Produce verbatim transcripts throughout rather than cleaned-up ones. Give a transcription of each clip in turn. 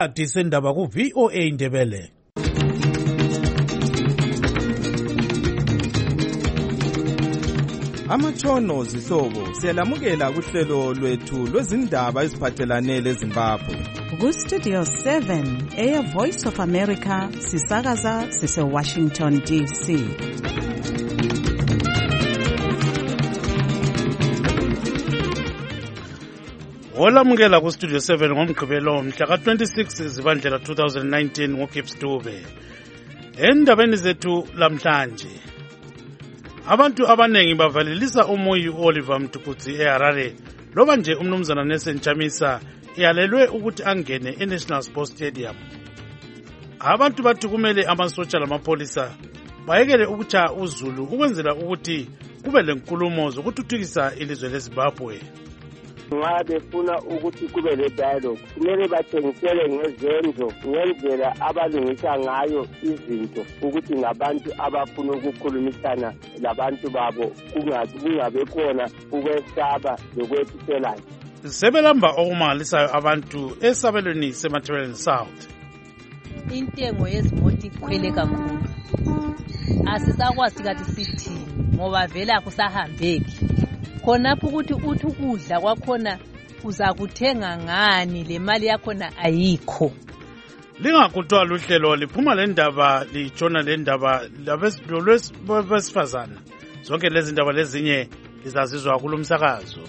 Sendaba ku V O A Ndebele. Amatshono zihlobo siyalamukela kuhlelo lwethu lwezindaba eziphathelane leZimbabwe. Ku Studio seven, Air Voice of America, sisakaza sise Washington D C. Olamukela ku Studio seven ngomgqibelo mhla ka twenty-six Zibandlela two thousand nineteen ngoKips Dube. Endabeni zethu lamhlanje, abantu abanengi bavalelisa umoyi Oliver Mtukudzi eHarare loba nje umnumzana Nelson Chamisa iyalelwe ukuthi angene eNational Sports Stadium. Abantu bathi kumele amasotsha lamapolisa bayekele ukutshaya uzulu ukwenzela ukuthi kube lenkulumo zokuthuthukisa ilizwe leZimbabwe. Nxa befuna ukuthi kube le dialogue kumele bathengisele ngezenzo ngendlela abalungisa ngayo izinto ukuthi ngabantu abafuna ukukhulumisana labantu babo kungabe khona ukwesaba lokwethiselana. Sebelamba okumangalisayo abantu esabelweni seMaterial South. Intengo yezimoti ikhwele kakhulu. Asisakwazi kathi sithi ngoba vele akusahambeki. Khonapho ukuthi uthi ukudla kwakhona uzakuthenga ngani le mali yakhona ayikho. Lingakuthiwa luhlelo liphuma le ndaba litshona le ndaba labesifazana. Zonke lezi ndaba lezinye lizazizwa kulomsakazo.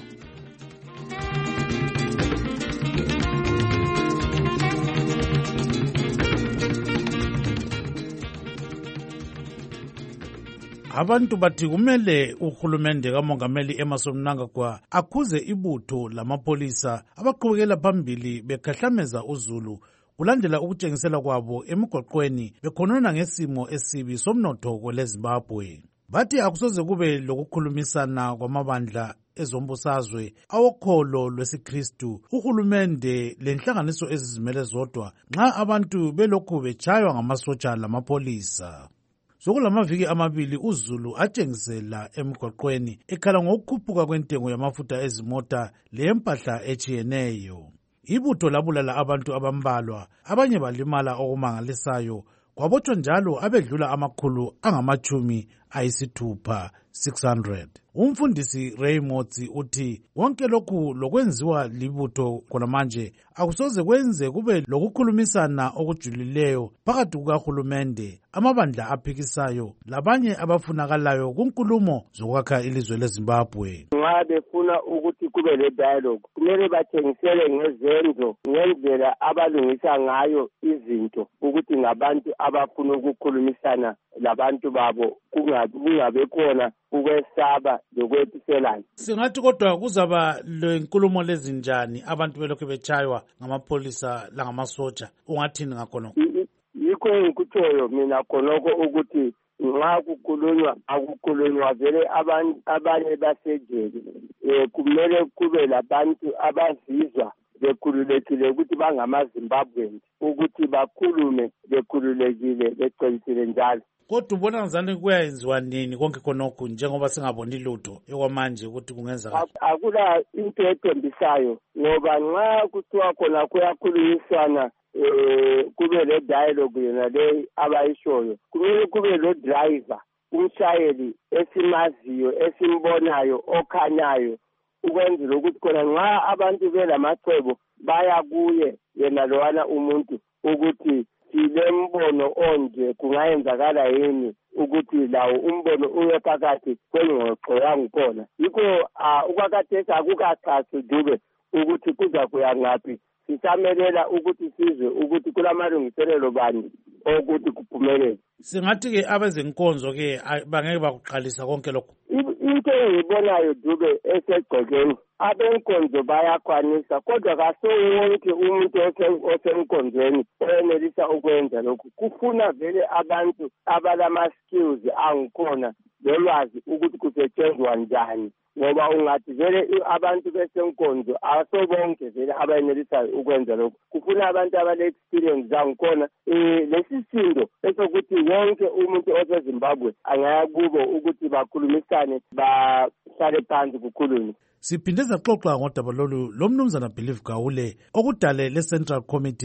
Abantu bathi kumele uhulumende kaMongameli Emmerson Mnangagwa akhuze ibutho lamapolisa abaqhubekela phambili bekhahlameza uzulu kulandela ukutshengisela kwabo emigwaqweni bekhonona ngesimo esibi somnotho kweleZimbabwe. Bathi akusoze kube lokukhulumisana kwamabandla ezombusazwe awokholo lwesiKristu, uhulumende lenhlanganiso ezizimele zodwa nxa abantu belokhu betshaywa ngamasotsha lamapolisa. Sokulamaviki amabili uzulu atshengisela emigwaqweni ekhala ngokukhuphuka kwentengo yamafutha ezimota lempahla etshiyeneyo. Ibutho labulala abantu abambalwa, abanye balimala okumangalisayo, kwabotshwa njalo abedlula amakhulu angamachumi ayisithupha six hundred. Umfundisi Ray Motsi uthi konke lokhu lokwenziwa libutho khona manje akusoze kwenze kube lokukhulumisana okujulileyo phakathi kukahulumende, amabandla aphikisayo labanye abafunakalayo kunkulumo zokwakha ilizwe leZimbabwe. Nxa befuna ukuthi kube le dialogue kumele bathengisele ngezenzo ngendlela abalungisa ngayo izinto ukuthi ngabantu abafuna ukukhulumisana labantu babo kungabe khona ukwesaba lokwethiselana. Singathi kodwa kuzaba lenkulumo lezinjani abantu belokhu betshaywa ngamapolisa langamasotsha, ungathini ngakhona? Yikho engikutshoyo mina khonoko ukuthi nxa kukhulunywa akukhulunywa vele abanye basejele. Um kumele kube labantu abazizwa bekhululekile ukuthi bangamaZimbabweans ukuthi bakhulume bekhululekile becensile njalo. Kodwa ubona ngizani kuyayenziwa nini konke khonokho njengoba singaboni lutho ekwamanje ukuthi kungenza? Akula into ethembisayo ngoba nxa kuthiwa khona kuyakhulunyiswana eh kube le dialogue yona le abayishoyo kumele kube lo driver umshayeli esimaziyo esimbonayo okhanyayo ukwenzela ukuthi khona nxa abantu belamacebo baya kuye yena lowana umuntu ukuthi silembono onje kungayenzakala yini ukuthi lawo umbono uye phakathi kwengxoxo yangikhona. Yikho ukwakhathesi akukacaci Dube ukuthi kuza kuya ngaphi, sisamelela ukuthi sizwe ukuthi kulamalungiselelo bani ukuthi kuphumelele. Singathi-ke abezenkonzo-ke bangeke bakuqalisa konke lokho. Into engibonayo Dube esegcekeni abenkonzo bayakwanisa kodwa kaso wonke umuntu osenkonzweni oyenelisa ukwenza lokhu. Kufuna vele abantu abalama-skills angikhona lolwazi ukuthi kusetshenzwa njani, ngoba ungathi vele abantu besenkonzo asobonke vele abayenelisayo ukwenza lokhu. Kufuna abantu abale-experience zangikhona um lesi sindo esokuthi wonke umuntu oseZimbabwe angaya kubo ukuthi bakhulumisane bahlale phansi kukhulunywe. Siphinde saxoxa ngodaba lolu lomnumzana Believe Gawule okudale le Central Committee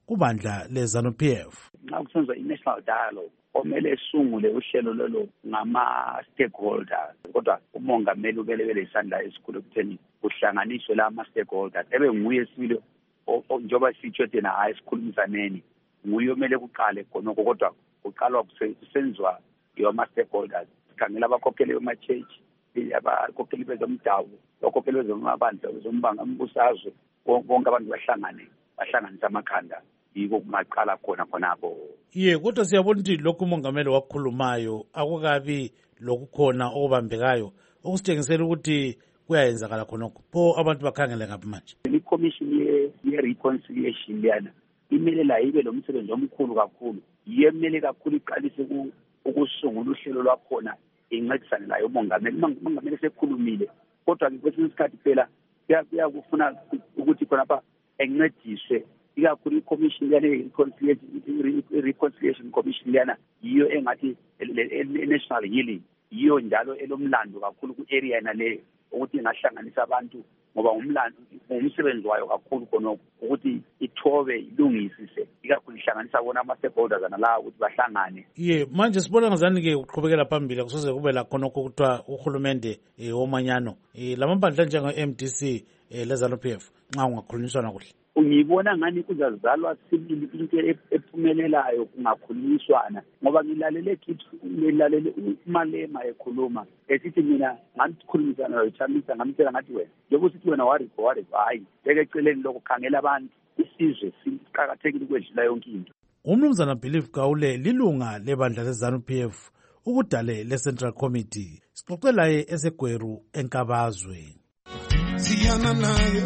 kubandla le-ZANU-P F. Nxa kusenziwa i-national dialogue omele esungule uhlelo lolo ngama-stakeholders, kodwa umongameli ubelebele isandla esikhulu ekutheni kuhlanganiswe la ama-stakeholders ebe nguye sibili njengoba sitsho thina hayi sikhulumisaneni, nguye omele kuqale khonokho, kodwa kuqalwa kusenziwa yoma-stakeholders. Sikhangela abakhokheli bema-church, abakhokheli bezomdabu, abakhokheli bezomabandla bezombanga umbusazwe, bonke abantu bahlangane bahlanganisa amakhanda, yiko kumaqala khona khonapho. Ye kodwa siyabona ukuthi lokhu umongameli wakhulumayo akukabi lokukhona okubambekayo okusitshengisela ukuthi kuyayenzakala khonokho. Pho abantu bakhangele ngaphi manje? I-commission ye-reconciliation liyana imele la ibe lo msebenzi omkhulu kakhulu, yemele kakhulu iqalise ukusungula uhlelo lwakhona incedisane layo umongameli. Umongameli sekhulumile, kodwa kwesinye isikhathi phela kuyakufuna ukuthi khonapha encediswe ikakhulu i-commission yale reconciliation commission liyana yiyo engathi national healing, yiyo njalo elomlando kakhulu ku-area yena le ukuthi ingahlanganisa abantu, ngoba umlando umsebenzi wayo kakhulu khonokho ukuthi ithobe ilungisise ikakhulu ihlanganisa bona ama-stakeholders analawo ukuthi bahlangane. Ye manje sibona ngazani-ke uqhubekela phambili kusoze kube la khonokho kuthiwa urhulumente um womanyano um la mabandla njenge-M D C um le-ZANU-P F nxa ungakhulunyiswana kuhle. Ngibona ngani kuzazalwa sibili into ephumelelayo kungakhulunyiswana, ngoba ngilalele kithi ngilalele uMalema ekhuluma esithi mina ngamkhulumisana naye Chamisa ngamtshela ngathi wena njengoba sithi wena wari wari hayi beke eceleni lokukhangela abantu isizwe siqhakathekile ukwedlula yonke into. Umnumzana Belief Gawule lilunga lebandla le-ZANU-P F ukudale le-Central Committee. Sixoxelaye eseGweru eNkabazwe. Siyana naye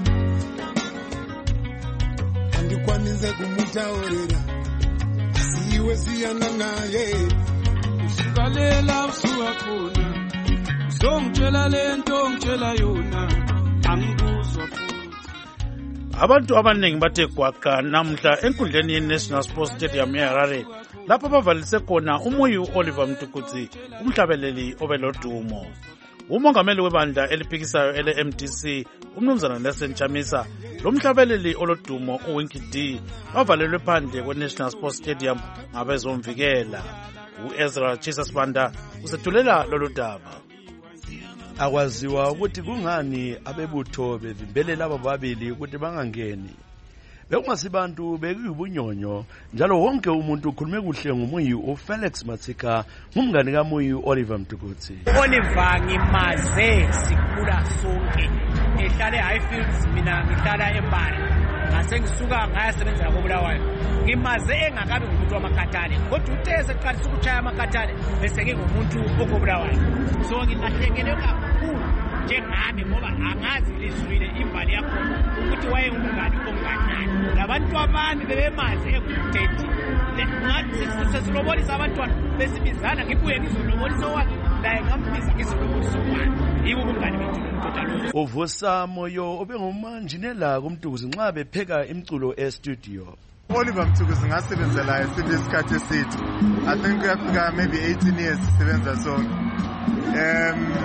andikwanise kumutaurira siwe siyana naye usikalela usuka khona uzongitshela lento ngitshela yona angikuzwa futhi. Abantu abaningi bathe gwaqa namhla enkundleni ye-National Sports Stadium eHarare lapho bavalise khona uMuyi Oliver Mtukudzi, umhlabeleli obelodumo. Umongameli webandla eliphikisayo ele-M D C umnumzana Nelson Chamisa lomhlabeleli olodumo uWinky D bavalelwe phandle kwe-National Sports Stadium ngabezomvikela. U-Ezra Chisasbanda usethulela lolu daba. Akwaziwa ukuthi kungani abebutho bevimbele labo babili ukuthi bangangeni. Bekungasibantu bekuyubunyonyo njalo wonke umuntu ukhulume kuhle ngoMuyi uFelix Matsika ngumngane kaMuyi Oliver Mtukudzi. Oliver ngimaze sikhula sonke ehlale Highfields, mina ngihlala eMbari ngase ngisuka ngayasebenza koBulawayo. Ngimaze engakabi ngumuntu wamakatale kodwa uthe seqalisa ukuchaya amakatale bese ke ngumuntu okobulawayo. So ngilahlekele kakhulu njengami ngoba angazi lizwile imbali yakho ukuthi waye umngane onganani. Labantu abami bebemazi ekudethi ngathi sesilobolisa abantwana besibizana ngibuye ngizolobolisa wakhe naye ngambiza ngizolobolisa wakhe. Yibo umngane bethu totalo. Uvusa moyo obengumanjinela kumtukuzi nxa bepheka imculo e-studio. Oliver Mtukudzi ngasebenza la esinye isikhathi esithi I think kuyafika maybe eighteen years sisebenza sonke. Um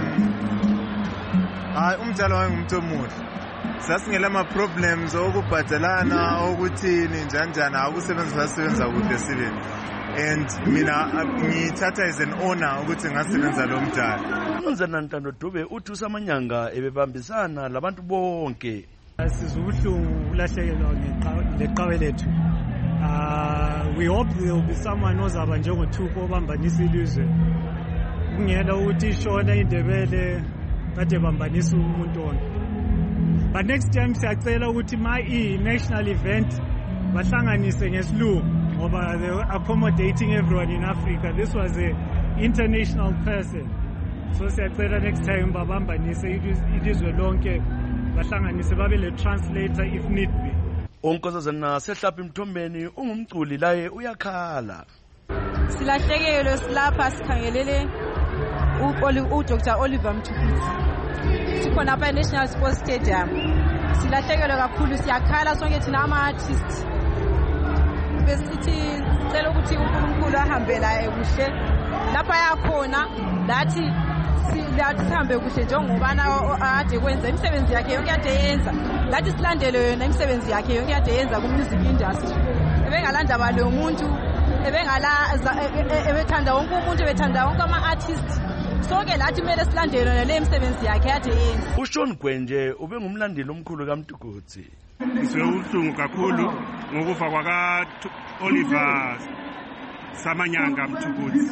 hayi umdlalo wangumuntu omuhle. Sasingela ama problems okubhadalana okuthini njanjani akusebenza sasebenza kuhle sibe. And mina ngithatha as an honor ukuthi ngasebenza lo mdlalo. Umnumzana Ntando Dube uthi usamanyanga ebebambisana labantu bonke. Sizubuhlungu ulahlekelwa ngeqhawe lethu. Uh, we hope there will be someone ozaba njengothuko obambanisa ilizwe. Kungela ukuthi ishona indebele kade bambanisa umuntu wonke. But next time siyacela ukuthi ma i-national event bahlanganise ngesilungu ngoba they were accommodating everyone in Africa. This was a international person. So siyacela next time babambanise ilizwe lonke bahlanganise babe le translator if need be. Onkosazana sehlapha imthombeni ungumculi laye uyakhala. Silahlekelwe silapha sikhangelele uDr Oliver Mtukudzi. Sikhona apha eNational Sports Stadium. Silahlekelwe kakhulu siyakhala sonke thina ama-artist. Besithi cela ukuthi uNkulunkulu ahambe laye kuhle. Lapha yakhona lathi silathi sihambe kuhle njengobana ade kwenza imisebenzi yakhe yonke ade yenza. Lathi silandele yona imisebenzi yakhe yonke ade yenza ku music industry. ebengalandaba lo muntu ebengala ebethanda wonke umuntu ebethanda wonke ama-artist sonke lathi kumele silandele le msebenzi yakhe yade yenza. uShawn Gwenje ube ngumlandeli omkhulu kaMtukudzi. Ngizwe ubuhlungu kakhulu ngokufa kwaka Oliver Samanyanga Mtukudzi.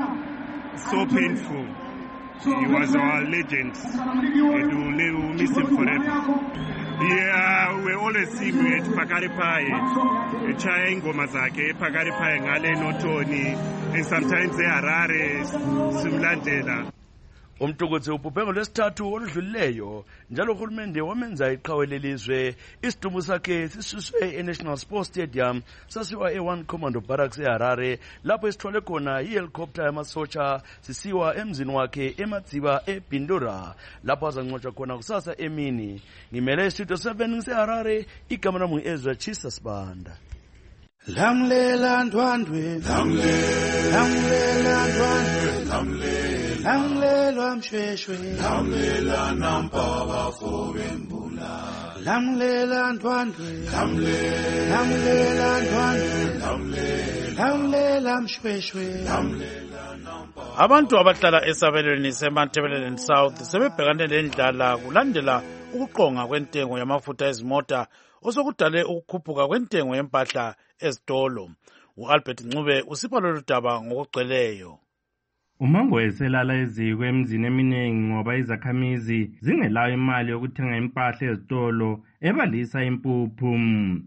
So painful. He was our legend and we will miss him forever. Yeah, we always see him at Pakari Pai, echaya ingoma zakhe ePakari Pai ngale noToni, and sometimes eHarare simlandela. Umtukudzi ubhubhe ngolwesithathu oludlulileyo njalo uhulumende wamenza iqhawe lelizwe. Isidumbu sakhe sisuswe eNational Sports Stadium sasiwa e-one Commando Barracks eHarare lapho esithwale khona i-helicopter yamasotsha sisiwa emzini wakhe eMadziba eBindura lapho azanqotshwa khona kusasa emini. Ngimele Studio seven ngiseHarare, igama lami ngu-Ezra Chisa Sibanda. Lamlela ndwandwe lamlela lamlela ndwandwe lamlela lamlela mshweshwe lamlela nampaba fobembula lamlela ndwandwe lamlela lamlela ndwandwe lamlela lamlela mshweshwe lamlela nampaba. Abantu abahlala esabelweni seMatabeleland South sebebhekane lendlala kulandela ukuqonga kwentengo yamafutha ezimota osokudale ukukhuphuka kwentengo yempahla ezitolo. U-Albert Ncube usipha lolu daba ngokugcweleyo. Umango eselala eziko emzini eminingi ngoba izakhamizi zingelayo imali yokuthenga impahla ezitolo ebalisa impuphu.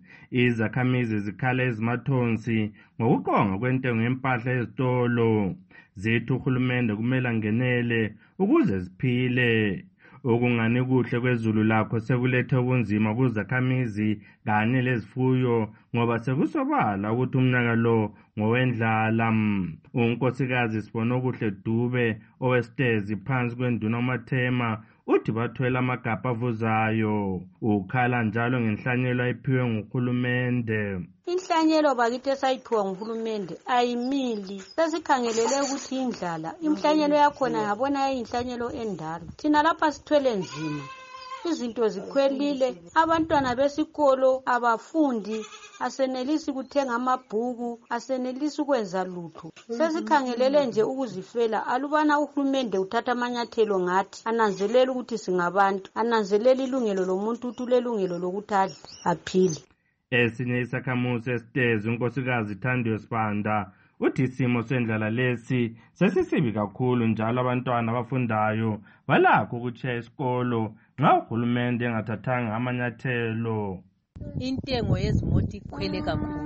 Izakhamizi zikhala ezimathonsi ngokuqonga kwentengo yempahla ezitolo. Zethu uhulumende kumele angenele ukuze ziphile. Okungani kuhle kwezulu lakho sekulethe ubunzima kuzakhamizi kanye lezifuyo ngoba sekusobala ukuthi umnyaka lo ngowendlala. Unkosikazi Sibono Kuhle Dube owestezi phansi kwenduna uMathema uthi bathwela amagabha avuzayo. Ukhala njalo ngenhlanyelo ayiphiwe nguhulumende. Inhlanyelo bakithi esayiphiwa nguhulumende ayimili. Sesikhangelele ukuthi indlala imhlanyelo yakhona yabona yinhlanyelo endala. Thina lapha sithwele nzima. Izinto zikhwelile, abantwana besikolo abafundi asenelisi kuthenga amabhuku, asenelisi ukwenza lutho. Sesikhangelele nje ukuzifela alubana uhulumende uthatha amanyathelo ngathi ananzelela ukuthi singabantu, ananzelela ilungelo lomuntu ukuthi ulelungelo lokuthi adle aphile. Esinye isakhamuzi esitezi unkosikazi Thandiwe Sibanda uthi isimo sendlala lesi sesisibi kakhulu njalo abantwana abafundayo balakho ukutshiya isikolo nxa uhulumende engathathanga amanyathelo. Intengo yezimota ikhwele kakhulu.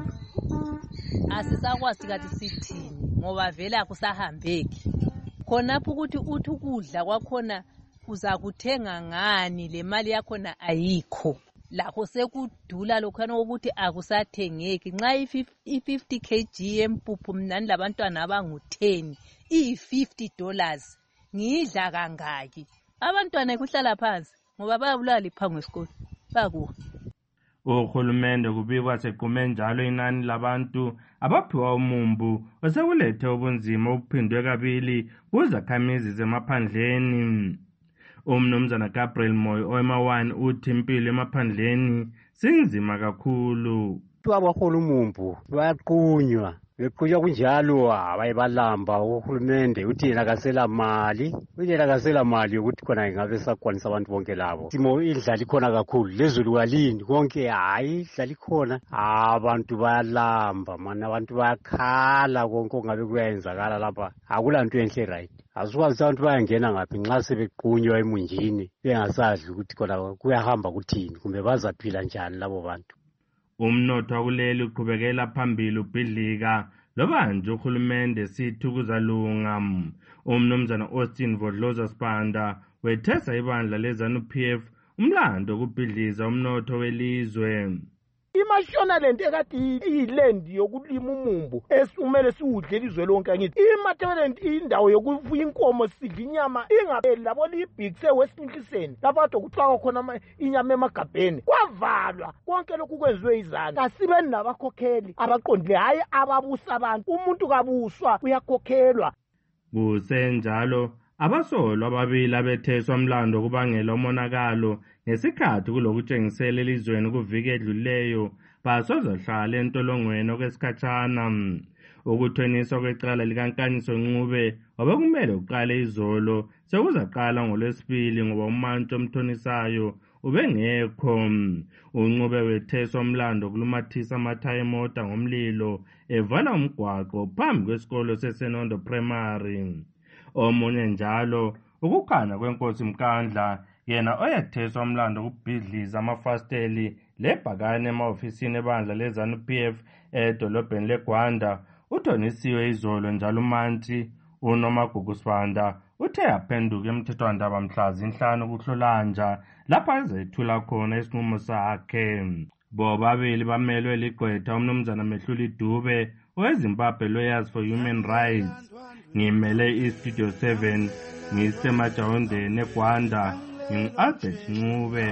Asisakwazi kathi sithini ngoba vele akusahambeki. Khonapho ukuthi uthi ukudla kwakhona uza kuthenga ngani le mali yakhona ayikho. Lakho sekudula lokhana ukuthi akusathengeki nxa i-fifty kg yempuphu mnani labantwana abangu ten i-fifty dollars ngidla kangaki. Abantwana kuhlala phansi ngoba bayabulala liphango esikolo bakuwa. Uhulumende kubikwa sequme njalo inani labantu abaphiwa umumbu osekulethe ubunzima obuphindwe kabili kuzakhamizi zemaphandleni. Umnumzana Gabriel Moyo oemawane uthi impilo emaphandleni sinzima kakhulu. Abahola umumbu bayaqunywa bequnywa kunjalo abayibalamba uhulumende uthi yena kasela mali uyena kasela mali ukuthi khona ingabe sakwanisa abantu bonke labo. Simo idlala ikhona kakhulu lezulu walini konke hayi idlala ikhona abantu bayalamba mana abantu bayakhala konke ngabe kuyenzakala lapha akulanto enhle right. Azukwazi abantu bayangena ngaphi nxa sebequnywa emunjini bengasazi ukuthi khona kuyahamba kuthini kumbe bazaphila njani labo bantu. Umnotho kuleli uqhubekela phambili ubhidlika loba nje uhulumende sithi kuzalunga. Umnumzana Austin Vodloza Sibanda wethesa ibandla leZANU-P F umlando ukubhidliza umnotho welizwe. IMashonaland ekade iyilendi yokulima umumbu esumele siwudle elizwe lonke angithi iMatabeleland indawo yokufuya inkomo sidla inyama ingapheli labo libhikise Westminster lapho kade kufakwa khona inyama emagabheni kwavalwa konke lokhu kwenziwe izana. Kasibe nabakhokheli abaqondile hayi ababusa abantu. Umuntu kabuswa uyakhokhelwa. Kusenjalo abasolwa ababili abetheswa umlando kubangela umonakalo ngesikhathi kulokutshengisela elizweni kuvike edluleyo basozohlala entolongweni okwesikhatshana. Ukuthoniswa kwecala likaNkanyiso Ncube obekumele uqale izolo sekuzaqala ngolwesibili ngoba umantshi omthonisayo ubengekho. UNcube wetheswa umlando kulumathisa amathaya emota ngomlilo evala umgwaqo phambi kwesikolo seSenondo Primary. Omunye njalo ukukhanya kwenkosi Mkandla yena oyetheswa umlando kubhidliza amafasteli lebhakane ema-ofisini ebandla lezanu P F edolobheni leGwanda uthonisiwe izolo njalo umantshi uNomagugu Sibanda uthe yaphenduka emthethwandaba mhla zinhlanu kuHlolanja lapha ezethula khona isinqumo sakhe. Bobabili bamelwe ligqwetha umnumzana Mehluli Dube oweZimbabwe Lawyers for Human Rights. Ngimele iStudio seven ngisemajawondeni eGwanda ngingu-Albert Ncube.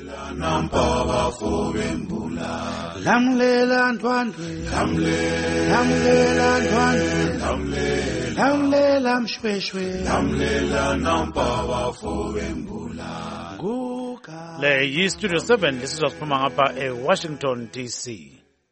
Lamlela Ndwandwe, lamlela Ndwandwe, lamlela Mshweshwe, lamlela Nampaba Fowembula. Le yi-Studio seven lisizophuma ngapha eWashington D C.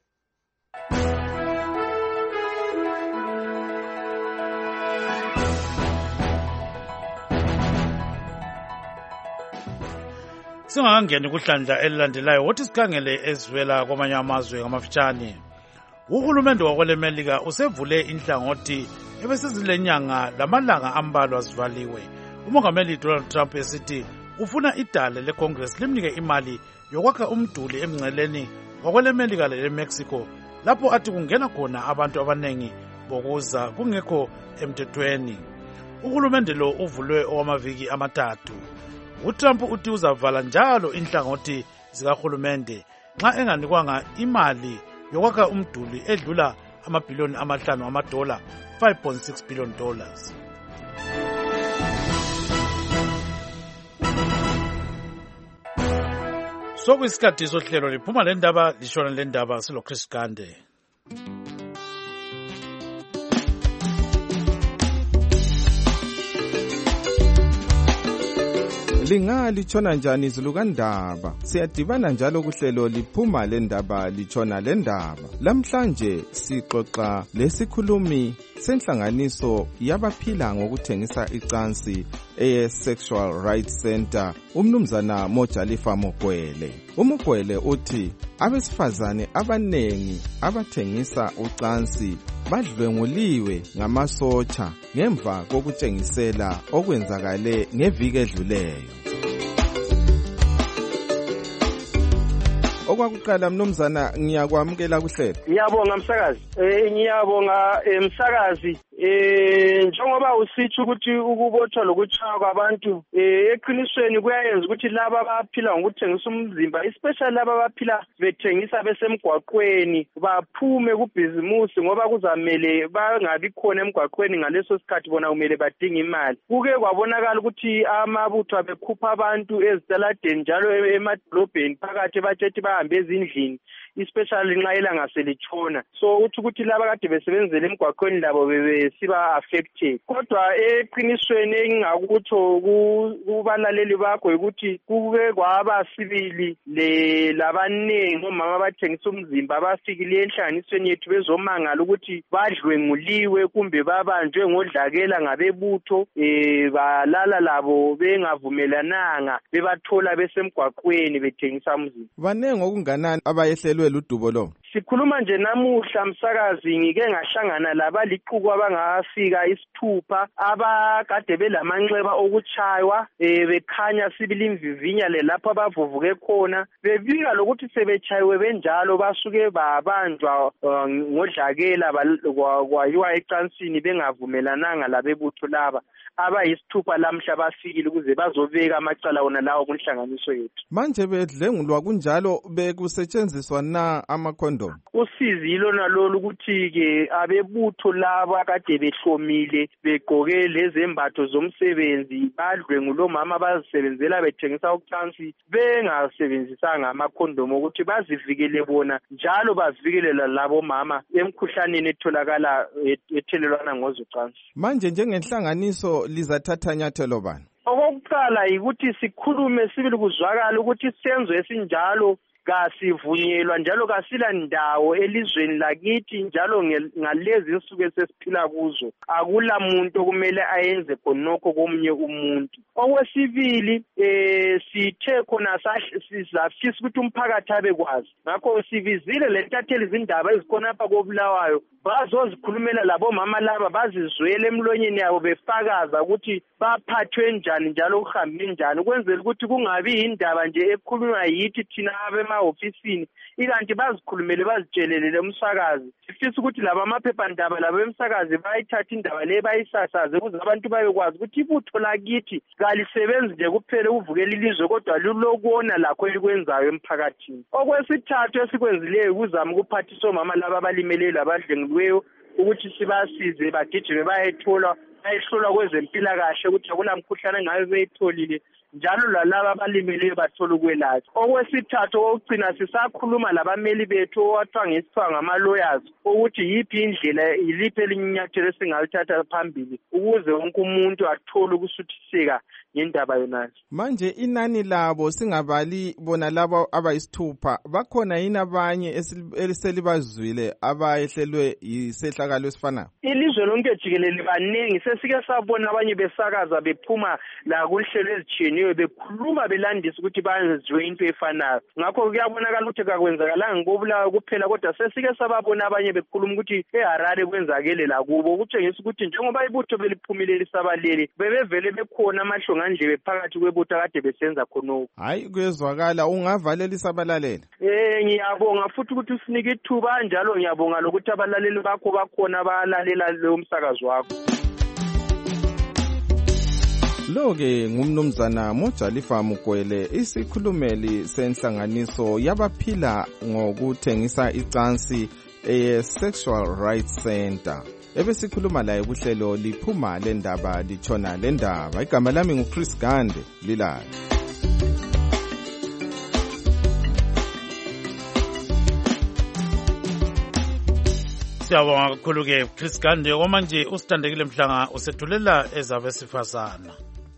Singakangeni kuhlandla elilandelayo wothi sikhangele ezivela kwamanye amazwe ngamafitshane. Uhulumende wakwelemelika usevule inhlangothi ebesizilenyanga lamalanga ambalwa zivaliwe. Umongameli Donald Trump esithi ufuna idale leCongress limnike imali yokwakha umduli emngceleni wakwelemelika leMexico lapho athi kungena khona abantu abanengi bokuza kungekho emthethweni. Uhulumende lo uvulwe owamaviki amathathu. uTrump uthi uzavala njalo inhlangothi zikahulumende nxa enganikwanga imali yokwakha umduli edlula amabhiliyoni amahlanu amadola five point six billion dollars. Sokuyisikhathi sohlelo liphuma le ndaba lishona le ndaba silo Chris Gande. Lingalitshona njani izulu kandaba siyadibana njalo kuhlelo liphuma lendaba litshona lendaba. Lamhlanje sixoxa lesikhulumi senhlanganiso yabaphila ngokuthengisa icansi eye Sexual Rights Center umnumzana Mojalifa Mogwele. Umugwele uthi abesifazane abanengi abathengisa ucansi badlwenguliwe ngamasotsha ngemva kokutshengisela okwenzakale ngeviki edluleyo. Okwakuqala mnumzana ngiyakwamukela kuhlelo. Ngiyabonga msakazi. Eh ngiyabonga emsakazi. Eh njengoba usitsho ukuthi ukubothwa lokuchaya kwabantu eh eqinisweni kuyayenza ukuthi laba abaphila ngokuthengisa umzimba especially laba abaphila bethengisa besemgwaqweni baphume kubhizimusi ngoba kuzamele bangabi khona emgwaqweni ngaleso sikhathi bona kumele badinga imali. Kuke kwabonakala ukuthi amabutho abekhupha abantu ezitaladeni njalo emadolobheni phakathi bathethi bahambe ezindlini especially nxa ilanga selitshona. So uthi ukuthi laba kade besebenzele emgwaqweni labo bebe siba affected. Kodwa eqinisweni engingakutsho kubalaleli bakho ukuthi kuke kwaba sibili le labanengi omama abathengisa umzimba abafikile enhlanganisweni yethu bezomangala ukuthi badlwenguliwe kumbe babanjwe ngodlakela ngabebutho eh balala labo bengavumelananga bebathola besemgwaqweni bethengisa umzimba. Banengi okunganani abayehlelwe ludubo lo? Sikhuluma nje namuhla msakazi ngike ngahlangana labaliquku abangafika isithupha abakade belamanxeba okuchaywa eh bekhanya sibili imvivinya le lapha abavuvuke khona bebika lokuthi sebechayiwe benjalo basuke babanjwa uh, ngodlakela kwayiwa ecansini bengavumelananga labebutho laba abayisithupha lamhla bafikile ukuze bazobeka amacala wona lawo kunhlanganiso yethu. Manje bedlengulwa kunjalo bekusetshenziswa na amakhondom? Usizi ilona lolu ukuthi ke abebutho laba kade behlomile begqoke lezembatho zomsebenzi badlwengulo mama bazisebenzela bethengisa ucansi bengasebenzisanga amakhondom ukuthi bazivikele bona njalo bavikele labo mama emkhuhlaneni etholakala ethelelwana ngozocansi. Manje njengenhlanganiso lizathatha nyathelo bani? Okokuqala ukuthi sikhulume sibili kuzwakala ukuthi senzo esinjalo kasivunyelwa njalo kasila ndawo elizweni lakithi njalo ngalezi insuku esesiphila kuzo akula muntu okumele ayenze khonokho komunye umuntu. Okwesibili eh sithe khona sizafisa ukuthi umphakathi abekwazi ngakho sivizile lentatheli izindaba ezikhona apha koBulawayo bazozikhulumela labo mama laba bazizwele emlonyeni yabo befakaza ukuthi baphathwe njani njalo kuhambe njani ukwenzela ukuthi kungabi indaba nje ekhulunywa yithi thina abemahofisini ikanti bazikhulumele bazitshelele umsakazi. Sifisa ukuthi laba amaphephandaba labo emsakazi bayithatha indaba le bayisasaze ukuze abantu bayekwazi ukuthi ibutho lakithi kalisebenzi nje kuphela ukuvukela ilizwe kodwa lulokona lakho elikwenzayo emphakathini. Okwesithathu esikwenzileyo ukuzama ukuphathisa omama laba abalimele labadlengiweyo ukuthi sibasize bagijime bayethola bayehlolwa kwezempilakahle ukuthi akula mkhuhlane ngabe beyitholile njalo lalabo abalimeleyo bathola ukwelatshwa. Okwesithathu okugcina sisakhuluma labameli bethu owathwa ngesithiwa ngama-lawyers ukuthi yiphi indlela yiliphi elinyathelo esingalithatha phambili ukuze wonke umuntu athole ukusuthiseka ngendaba yonayo. Manje inani labo singabali bona labo abayisithupha bakhona yini abanye eselibazwile abayehlelwe yisehlakalo esifanayo? Ilizwe lonke jikelele baningi sesike sabona abanye besakaza bephuma la kuhlelo ezitshiyeneyo bekhuluma belandisa ukuthi bayenziwe into efanayo. Ngakho kuyabonakala ukuthi kakwenzakalanga ngoBulawayo kuphela kodwa sesike sababona abanye bekhuluma ukuthi eHarare kwenzakele la kubo ukutshengisa ukuthi njengoba ibutho beliphumile lisabalele bebevele bekhona amahlonga nje phakathi kwebutho kade besenza khonoko. Hayi kuyezwakala ungavalela isabalalela. Eh ngiyabonga futhi ukuthi usinike ithuba njalo ngiyabonga lokuthi abalaleli bakho bakhona balalela lo msakazo wakho. Lo-ke ngumnumzana Mojalifa Mugwele isikhulumeli senhlanganiso yabaphila ngokuthengisa icansi e-Sexual Rights Center. Ebesikhuluma laye kuhlelo liphuma lendaba litshona lendaba. Igama lami nguChris Gande lilayo. Siyabonga kakhulu-ke Chris Gande okwamanje usithandekile Mhlanga usethulela ezabesifazana.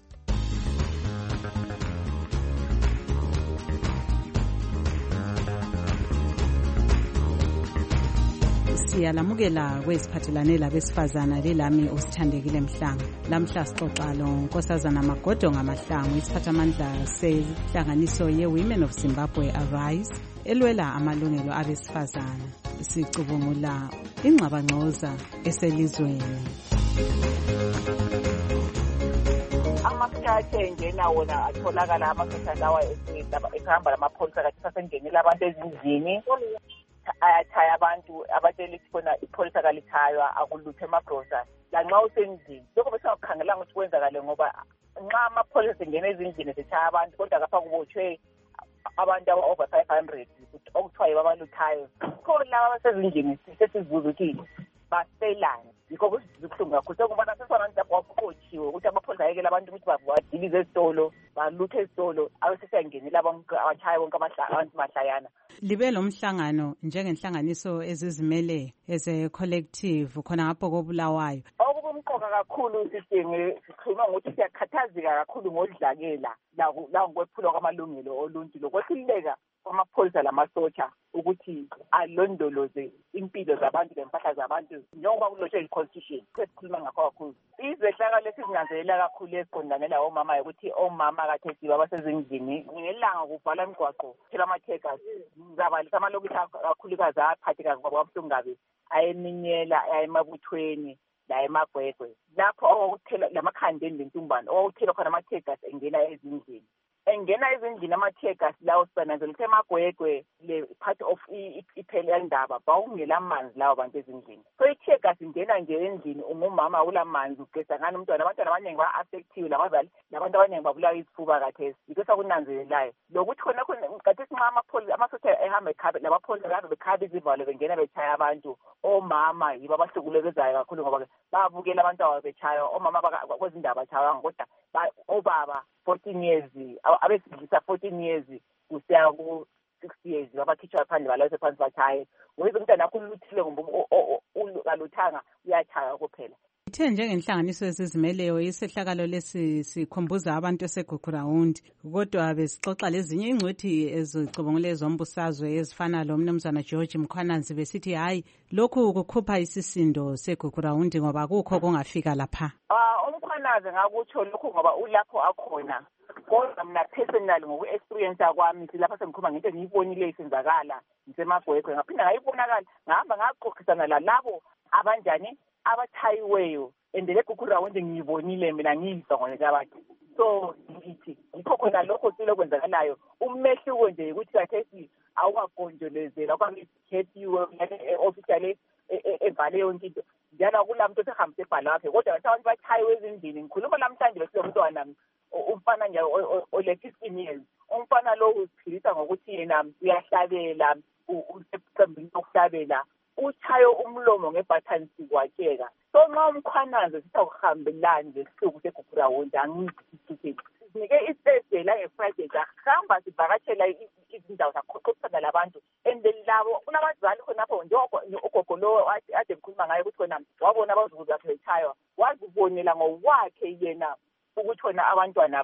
Siyalamukela kwesiphathelane labesifazana lelami usithandekile Mhlanga. Lamhla sixoxa lo Nkosazana Magodo ngaMahlangu isiphathamandla senhlanganiso ye-Women of Zimbabwe Arise elwela amalungelo abesifazana. Sicubungula ingxabangxoza eselizweni. Amasikhathi engena wona atholakala amasotsha lawa ehamba lamapholisa kathi sasengenela abantu ezindlini ayathaya abantu abatshela khona ipholisa kalithaywa akulutho emabrosa lanxa usendlini lokho bese akukhangelanga ukuthi kwenzakale ngoba nxa amapholisa engena ezindlini sethaya abantu kodwa kapha kubotshwe abantu aba over five hundred okuthiwa yibabaluthayo kho laba abasezindlini sesizibuza ukuthi baselani yikho kusibuhlungu kakhulu sekubona sesona nto kwakuqotshiwe ukuthi amapholisa ayekela abantu ukuthi badilize esitolo baluthe esitolo abesesiyangenela abathaya bonke abantu mahlayana. Libe lo mhlangano njengenhlanganiso ezizimele eze-collective khona ngapho koBulawayo. Okukumqoka kakhulu sidinge sikhuluma ngokuthi siyakhathazeka kakhulu ngodlakela la ngokwephulwa kwamalungelo oluntu lokwehluleka kwamapholisa lamasotsha ukuthi alondoloze impilo zabantu lempahla zabantu njengoba kulotshwe i-constitution sesikhuluma ngakho kakhulu. Izehlakalo esizinanzelela kakhulu esiqondane lawo omama ukuthi omama kathesi babasezindlini ngelanga kuvala imigwaqo phela amatheka ngizabalisa amalokuthi kakhulukazi aphathekazi ngoba kabuhlungu kabi ayeminyela ayemabuthweni la emagwegwe lapho okuthela lamakhandeni lentumbane okuthela khona amatheka engena ezindlini engena ezindlini amatheka lawo sibananzela ukuthi emagwegwe le part of iphele yandaba bawungela amanzi lawo bantu ezindlini so itheka singena nje endlini umama ulamanzi ugesa ngani umntwana abantwana abaningi ba-affectiwe labazali labantu abaningi babulawa isifuba kathesi yikho sakunanzelelayo lokuthi khona khona kathesi nxa amapholisa amasotha ehamba ekhabe labapholisa bahambe bekhaba izivalo bengena bethaya abantu omama yibo abahlukulekezayo kakhulu ngoba babukela abantu abo betshaywa omama kwezindaba batshaywa kodwa obaba fourteen years abesilisa fourteen years kusiya ku sixty years babakhitshwa phandle balawuse phansi batshaye ngoba umntwana akho uluthile ngoba kaluthanga uyatshaya kuphela. sithe njengenhlanganiso esizimeleyo isehlakalo lesi sikhumbuza abantu eseGugurawundi, kodwa besixoxa lezinye ingcwethi ezicubungule zombusazwe ezifana lomnumzana George Mkhwananzi besithi hayi lokhu kukhupha isisindo seGugurawundi ngoba kukho kungafika lapha. Ah, umkhwanazi ngakutsho lokhu ngoba ulapho akhona. Kodwa mina personally ngoku-experience kwami silapha sengikhuluma ngento engiyibonile isenzakala ngisemagwegwe ngaphinda ngayibonakala ngahamba ngaxoxisana lalabo abanjani abathayiweyo and le Gugurawundi ngiyibonile mina ngiyizwa ngone abantu. So ngithi yikho khona lokho silokwenzakalayo umehluko nje ukuthi kathesi awukagonjolezela okangikhethiwe officially evale yonke into njalo kulamuntu osehambise ibhala wakhe kodwa abantu bathayiwe ezindlini ngikhuluma namhlanje besiyomntwana umfana nje ole-fifteen years umfana lo uziphilisa ngokuthi yena uyahlabela usebukambini lokuhlabela uchayo umlomo ngebhatanisi kwakheka. So nxa umkhwanazi sisawuhambelani lesihluku seGugurawundi angizisithi sinike ispace la nge-Friday sahamba sivakatshela izindawo saxoxisana labantu and labo kunabazali khonapho njengogogo lo ade mkhuluma ngayo ukuthi khona wabona abazukulu bakhe bethaywa wazibonela ngokwakhe yena ukuthi khona abantwana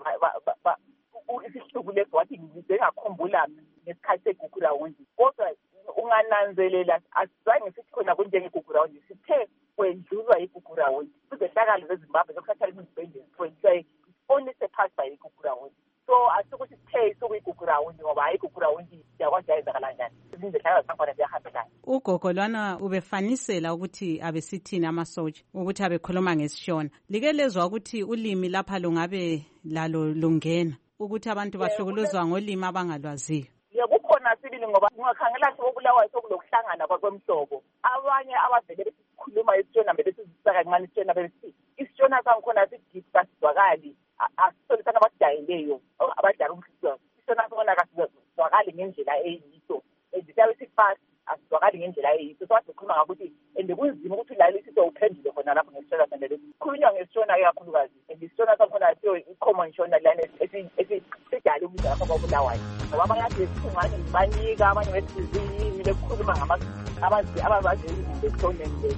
isihluku leso wathi ngizengakhumbula ngesikhathi seGugurawundi kodwa ungananzelela asizange sithi khona kunjengeGugurawundi sithe kwendlulwa iGugurawundi kuzehlakalo zeZimbabwe zokuthatha izibhedlela kwenziwa only surpassed by iGugurawundi. So asikuthi sithe sokuyiGugurawundi ngoba hayi iGugurawundi yakwazi yayenzakala njani izinhlakalo zakhona ziyahambelana. Ugogo lwana ubefanisela ukuthi abesithini amasotsha ukuthi abekhuluma ngesishona like lezwa ukuthi ulimi lapha lungabe lalo lungena ukuthi abantu bahlukuluzwa ngolimi abangalwaziyo. Kukhona sibili ngoba ungakhangela sobulawayo sokulokuhlangana kwemhlobo abanye abavele besikhuluma isitshona besizisaka kancane isitshona besithi isitshona sangikhona sigithi kasizwakali asisolisana abadayeleyo abadala umhliziyo isitshona sona kasizwakali ngendlela eyiso ezitabe sifast asizwakali ngendlela eyiso so asikhuluma ngakuthi and kunzima ukuthi lalo isitho uphendule khona lapho ngesitshona sandele khulunywa ngesitshona kakhulukazi and isitshona sangikhona siyo i-common shona lana esidala umdla lapho kwabulawayo ngoba abanye ngani banika abanye besizini bekukhuluma ababazi besonele.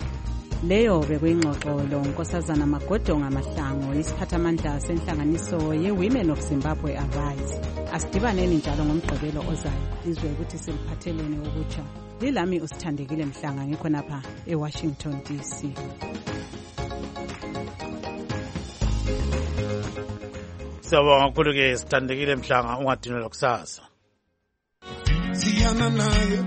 Leyo bekuyingxoxo lo Nkosazana Magodonga Mahlango isiphathamandla senhlanganiso ye-Women of Zimbabwe Arise. Asidibaneni njalo ngomgqibelo ozayo izwe ukuthi siliphatheleni ukutsha. Lilami uSithandekile Mhlanga ngikho napha eWashington D C. Sawubona kakhulu ke Sithandekile Mhlanga ungadinelwa kusasa. Siyana naye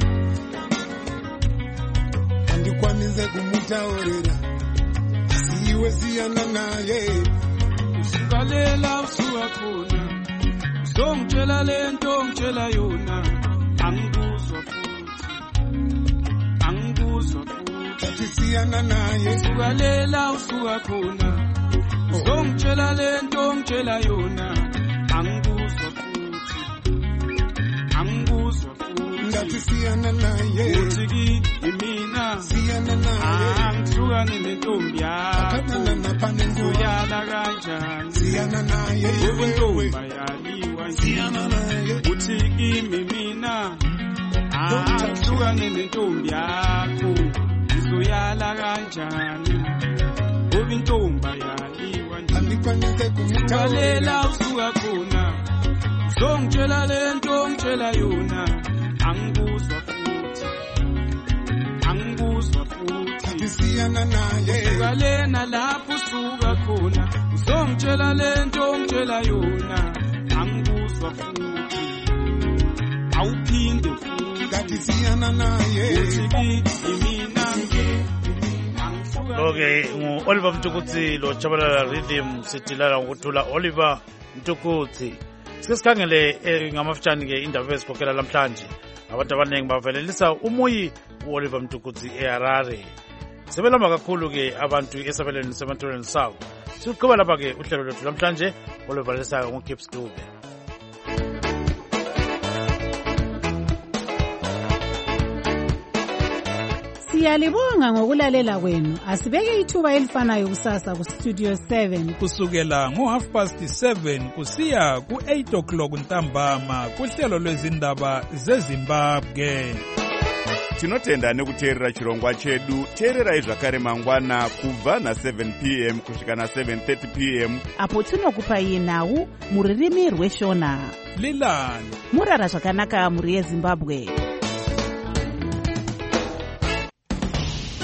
andikwanise kumutaurira siwe siyana naye usikalela usuka khona uzongitshela lento ngitshela yona angikuzwa futhi angikuzwa futhi siyana naye usikalela usuka khona uzongitshela lento ngitshela yona angikuzwa futhi angikuzwa ngathi siyana naye uthi imina siyana naye angihlukane nentombi yakho uyala kanjani siyana naye ubuntomba yaliwa siyana naye uthi kimi mina angihlukane nentombi yakho uzoyala kanjani ubuntomba yaliwa andikwanise kumutalela usuka khona uzongitshela lento ngitshela yona angikuzwa futhi angikuzwa futhi siyana naye ukalena lapho usuka khona uzongitshela lento ngitshela yona angikuzwa futhi awuphinde futhi ngathi siyana naye uthi imina Loke ngu-Oliver Mtukudzi lo Chabalala Rhythm sidilala ngokuthula Oliver Mtukudzi. Sesikhangele ngamafutshane ke indaba ezikhokhela namhlanje. Abantu abaningi bavelelisa umuyi u-Oliver Mtukudzi eHarare. Sebelamba kakhulu ke abantu esabelweni sematolweni sawo. Siqhubeka lapha ke uhlelo lwethu namhlanje oluvalisayo ngoKips Dube. Siyalibonga ngokulalela kwenu. Asibeke ithuba elifanayo kusasa ku Studio seven kusukela ngo half past seven kusiya ku eight o'clock ntambama kuhlelo lwezindaba zeZimbabwe. tinotenda nekuteerera chirongwa chedu. Teererai zvakare mangwana kubva na7 p m kusvika na7 thirty p m apo tinokupai nhau muririmi rweshona. Lilani murara zvakanaka muri yeZimbabwe.